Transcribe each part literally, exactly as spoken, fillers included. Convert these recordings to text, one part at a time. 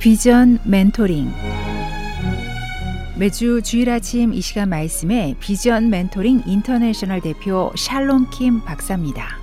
비전 멘토링. 매주 주일 아침 이 시간 말씀에 비전 멘토링 인터내셔널 대표 샬롬 킴 박사입니다.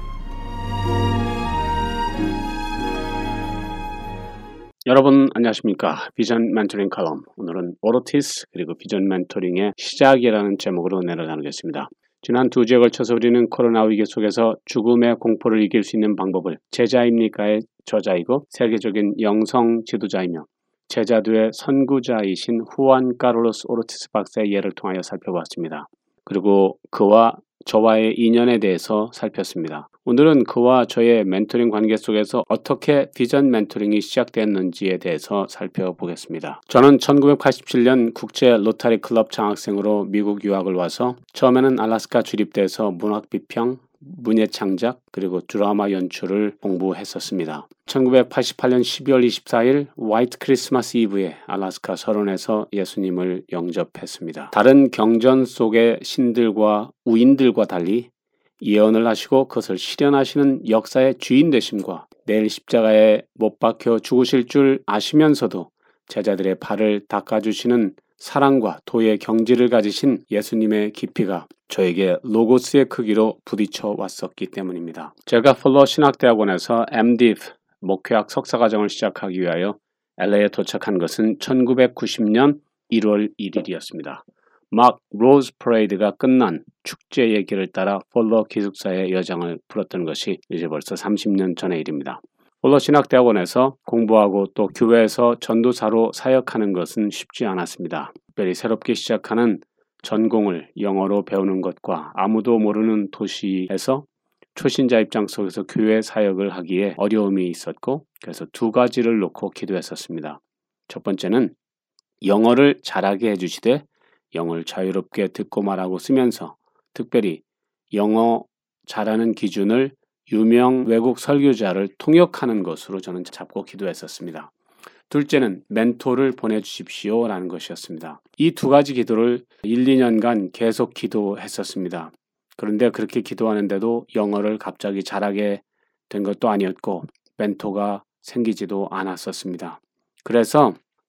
여러분 안녕하십니까? 비전 멘토링 칼럼, 오늘은 오로티스 그리고 비전 멘토링의 시작이라는 제목으로 은혜를 나누겠습니다. 지난 두 주에 걸쳐서 우리는 코로나 위기 속에서 죽음의 공포를 이길 수 있는 방법을 제자입니까의 저자이고 세계적인 영성 지도자이며 제자도의 선구자이신 후안 카를로스 오르티스 박사의 예를 통하여 살펴봤습니다. 그리고 그와 저와의 인연에 대해서 살폈습니다. 오늘은 그와 저의 멘토링 관계 속에서 어떻게 비전 멘토링이 시작되었는지에 대해서 살펴보겠습니다. 저는 천구백팔십칠 년 국제 로타리 클럽 장학생으로 미국 유학을 와서 처음에는 알래스카 주립대에서 문학 비평, 문예 창작, 그리고 드라마 연출을 공부했었습니다. 천구백팔십팔 년 십이월 이십사일 화이트 크리스마스 이브에 알래스카 설원에서 예수님을 영접했습니다. 다른 경전 속의 신들과 우인들과 달리 예언을 하시고 그것을 실현하시는 역사의 주인 되심과 내일 십자가에 못 박혀 죽으실 줄 아시면서도 제자들의 발을 닦아주시는 사랑과 도의 경지를 가지신 예수님의 깊이가 저에게 로고스의 크기로 부딪혀 왔었기 때문입니다. 제가 플러 신학대학원에서 엠디브 목회학 석사과정을 시작하기 위하여 엘에이에 도착한 것은 천구백구십 년 일월 일일이었습니다. 막 로즈 퍼레이드가 끝난 축제 얘기를 따라 폴러 기숙사의 여정을 풀었던 것이 이제 벌써 삼십 년 전의 일입니다. 폴러 신학대학원에서 공부하고 또 교회에서 전도사로 사역하는 것은 쉽지 않았습니다. 특별히 새롭게 시작하는 전공을 영어로 배우는 것과 아무도 모르는 도시에서 초신자 입장 속에서 교회 사역을 하기에 어려움이 있었고, 그래서 두 가지를 놓고 기도했었습니다. 첫 번째는 영어를 잘하게 해주시되 영어를 자유롭게 듣고 말하고 쓰면서 특별히 영어 잘하는 기준을 유명 외국 설교자를 통역하는 것으로 저는 잡고 기도했었습니다. 둘째는 멘토를 보내주십시오 라는 것이었습니다. 이 두 가지 기도를 일, 이 년간 계속 기도했었습니다. 그런데 그렇게 기도하는데도 영어를 갑자기 잘하게 된 것도 아니었고 멘토가 생기지도 않았었습니다. 그래서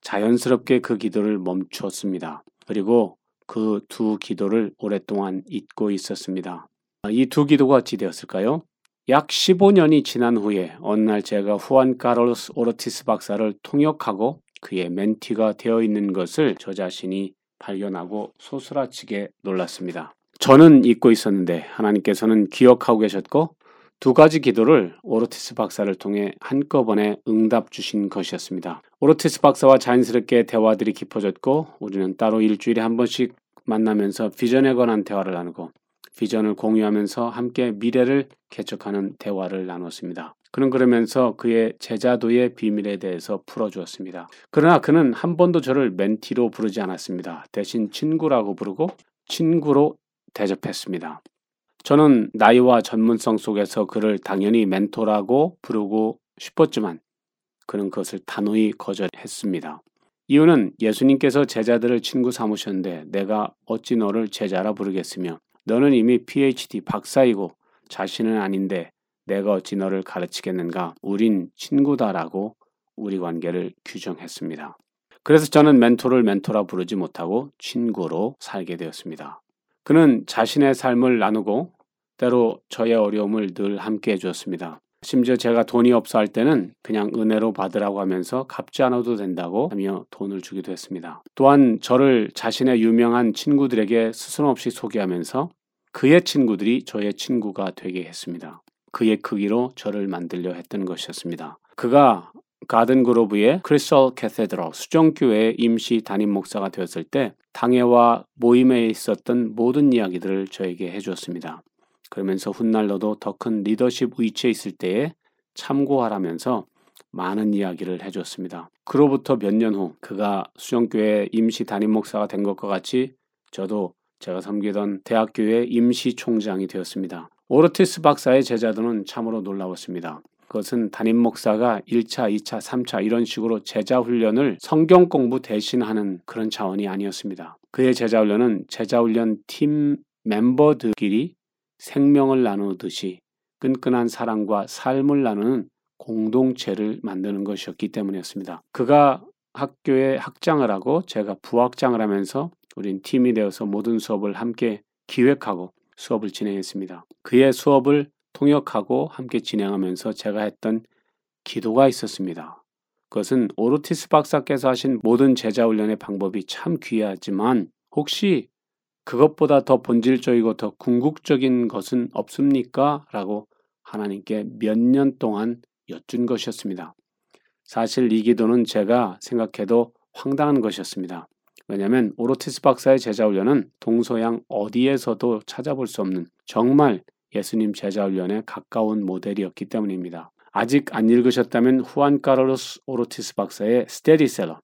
자연스럽게 그 기도를 멈추었습니다. 그리고 그 두 기도를 오랫동안 잊고 있었습니다. 이 두 기도가 어찌 되었을까요? 약 십오 년이 지난 후에 어느 날 제가 후안 카를로스 오르티스 박사를 통역하고 그의 멘티가 되어 있는 것을 저 자신이 발견하고 소스라치게 놀랐습니다. 저는 잊고 있었는데 하나님께서는 기억하고 계셨고 두 가지 기도를 오르티스 박사를 통해 한꺼번에 응답 주신 것이었습니다. 오르티스 박사와 자연스럽게 대화들이 깊어졌고 우리는 따로 일주일에 한 번씩 만나면서 비전에 관한 대화를 나누고 비전을 공유하면서 함께 미래를 개척하는 대화를 나눴습니다. 그는 그러면서 그의 제자도의 비밀에 대해서 풀어주었습니다. 그러나 그는 한 번도 저를 멘티로 부르지 않았습니다. 대신 친구라고 부르고 친구로 대접했습니다. 저는 나이와 전문성 속에서 그를 당연히 멘토라고 부르고 싶었지만 그는 그것을 단호히 거절했습니다. 이유는 예수님께서 제자들을 친구 삼으셨는데 내가 어찌 너를 제자라 부르겠으며 너는 이미 피에이치디 박사이고 자신은 아닌데 내가 어찌 너를 가르치겠는가? 우린 친구다라고 우리 관계를 규정했습니다. 그래서 저는 멘토를 멘토라 부르지 못하고 친구로 살게 되었습니다. 그는 자신의 삶을 나누고 때로 저의 어려움을 늘 함께 해주었습니다. 심지어 제가 돈이 없어 할 때는 그냥 은혜로 받으라고 하면서 갚지 않아도 된다고 하며 돈을 주기도 했습니다. 또한 저를 자신의 유명한 친구들에게 스스럼없이 소개하면서 그의 친구들이 저의 친구가 되게 했습니다. 그의 크기로 저를 만들려 했던 것이었습니다. 그가 가든그로브의 크리스털 캐세드럴 수정교회의 임시 담임 목사가 되었을 때 당회와 모임에 있었던 모든 이야기들을 저에게 해주었습니다. 그러면서 훗날 너도 더 큰 리더십 위치에 있을 때에 참고하라면서 많은 이야기를 해줬습니다. 그로부터 몇 년 후 그가 수정교회 임시 담임 목사가 된 것과 같이 저도 제가 섬기던 대학교의 임시 총장이 되었습니다. 오르티스 박사의 제자들은 참으로 놀라웠습니다. 그것은 담임 목사가 일 차, 이 차, 삼 차 이런 식으로 제자 훈련을 성경 공부 대신 하는 그런 차원이 아니었습니다. 그의 제자 훈련은 제자 훈련 팀 멤버들끼리 생명을 나누듯이 끈끈한 사랑과 삶을 나누는 공동체를 만드는 것이었기 때문이었습니다. 그가 학교에 학장을 하고 제가 부학장을 하면서 우린 팀이 되어서 모든 수업을 함께 기획하고 수업을 진행했습니다. 그의 수업을 통역하고 함께 진행하면서 제가 했던 기도가 있었습니다. 그것은 오르티스 박사께서 하신 모든 제자훈련의 방법이 참 귀하지만 혹시 그것보다 더 본질적이고 더 궁극적인 것은 없습니까? 라고 하나님께 몇 년 동안 여쭌 것이었습니다. 사실 이 기도는 제가 생각해도 황당한 것이었습니다. 왜냐하면 오르티스 박사의 제자훈련은 동서양 어디에서도 찾아볼 수 없는 정말 예수님 제자훈련에 가까운 모델이었기 때문입니다. 아직 안 읽으셨다면 후안 카를로스 오르티스 박사의 스테디셀러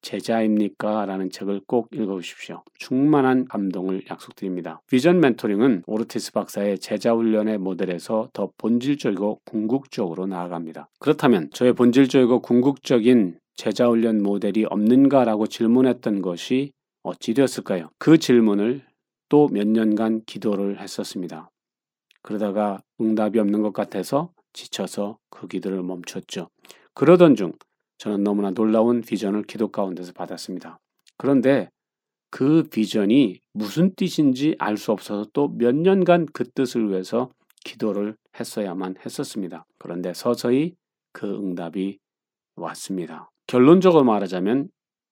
제자입니까? 라는 책을 꼭 읽어보십시오. 충만한 감동을 약속드립니다. 비전 멘토링은 오르티스 박사의 제자훈련의 모델에서 더 본질적이고 궁극적으로 나아갑니다. 그렇다면 저의 본질적이고 궁극적인 제자훈련 모델이 없는가라고 질문했던 것이 어찌 되었을까요? 그 질문을 또 몇 년간 기도를 했었습니다. 그러다가 응답이 없는 것 같아서 지쳐서 그 기도를 멈췄죠. 그러던 중 저는 너무나 놀라운 비전을 기도 가운데서 받았습니다. 그런데 그 비전이 무슨 뜻인지 알 수 없어서 또 몇 년간 그 뜻을 위해서 기도를 했어야만 했었습니다. 그런데 서서히 그 응답이 왔습니다. 결론적으로 말하자면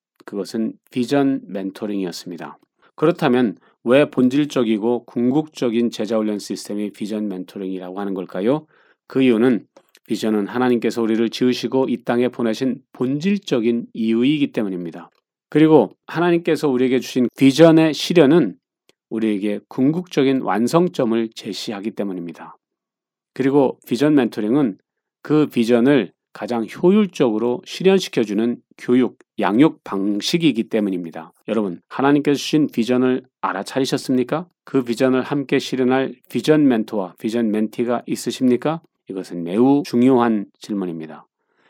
그것은 비전 멘토링이었습니다. 그렇다면 왜 본질적이고 궁극적인 제자훈련 시스템이 비전 멘토링이라고 하는 걸까요? 그 이유는 비전은 하나님께서 우리를 지으시고 이 땅에 보내신 본질적인 이유이기 때문입니다. 그리고 하나님께서 우리에게 주신 비전의 실현은 우리에게 궁극적인 완성점을 제시하기 때문입니다. 그리고 비전 멘토링은 그 비전을 가장 효율적으로 실현시켜주는 교육, 양육 방식이기 때문입니다. 여러분, 하나님께서 주신 비전을 알아차리셨습니까? 그 비전을 함께 실현할 비전 멘토와 비전 멘티가 있으십니까? 이것은 매우 중요한 질문입니다.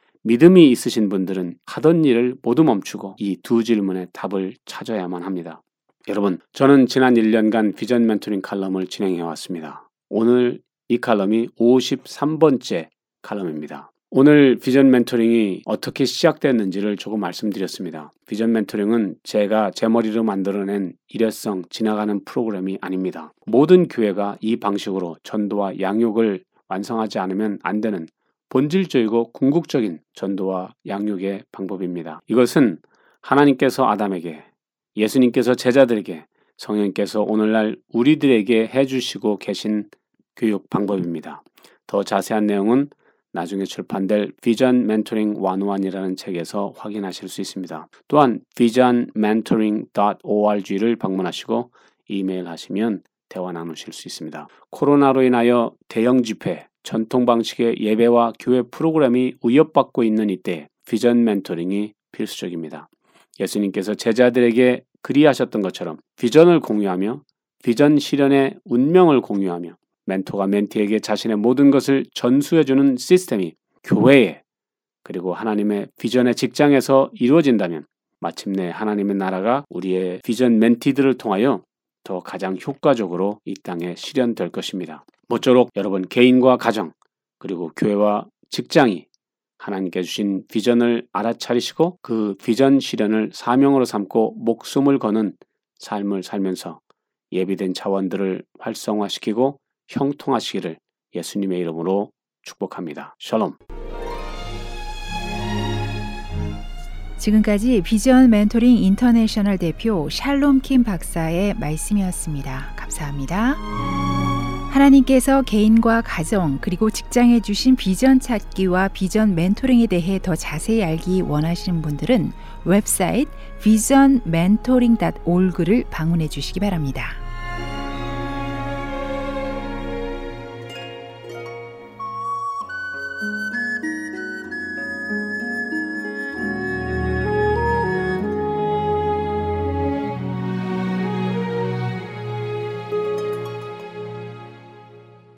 믿음이 있으신 분들은 하던 일을 모두 멈추고 이 두 질문의 답을 찾아야만 합니다. 여러분, 저는 지난 일 년간 비전 멘토링 칼럼을 진행해 왔습니다. 오늘 이 칼럼이 오십삼 번째 칼럼입니다. 오늘 비전 멘토링이 어떻게 시작됐는지를 조금 말씀드렸습니다. 비전 멘토링은 제가 제 머리로 만들어낸 일회성 지나가는 프로그램이 아닙니다. 모든 교회가 이 방식으로 전도와 양육을 완성하지 않으면 안 되는 본질적이고 궁극적인 전도와 양육의 방법입니다. 이것은 하나님께서 아담에게, 예수님께서 제자들에게, 성령께서 오늘날 우리들에게 해주시고 계신 교육 방법입니다. 더 자세한 내용은 나중에 출판될 비전 멘토링 일백이라는 책에서 확인하실 수 있습니다. 또한 비전 멘토링 닷 오알지를 방문하시고 이메일 하시면 대화 나누실 수 있습니다. 코로나로 인하여 대형 집회, 전통 방식의 예배와 교회 프로그램이 위협받고 있는 이때 비전 멘토링이 필수적입니다. 예수님께서 제자들에게 그리하셨던 것처럼 비전을 공유하며 비전 실현의 운명을 공유하며 멘토가 멘티에게 자신의 모든 것을 전수해주는 시스템이 교회에 그리고 하나님의 비전의 직장에서 이루어진다면 마침내 하나님의 나라가 우리의 비전 멘티들을 통하여 더 가장 효과적으로 이 땅에 실현될 것입니다. 모쪼록 여러분 개인과 가정 그리고 교회와 직장이 하나님께 주신 비전을 알아차리시고 그 비전 실현을 사명으로 삼고 목숨을 거는 삶을 살면서 예비된 자원들을 활성화시키고 형통하시기를 예수님의 이름으로 축복합니다. 샬롬. 지금까지 비전 멘토링 인터내셔널 대표 샬롬 킴 박사의 말씀이었습니다. 감사합니다. 하나님께서 개인과 가정 그리고 직장에 주신 비전 찾기와 비전 멘토링에 대해 더 자세히 알기 원하시는 분들은 웹사이트 비전 멘토링 닷 오알지를 방문해 주시기 바랍니다.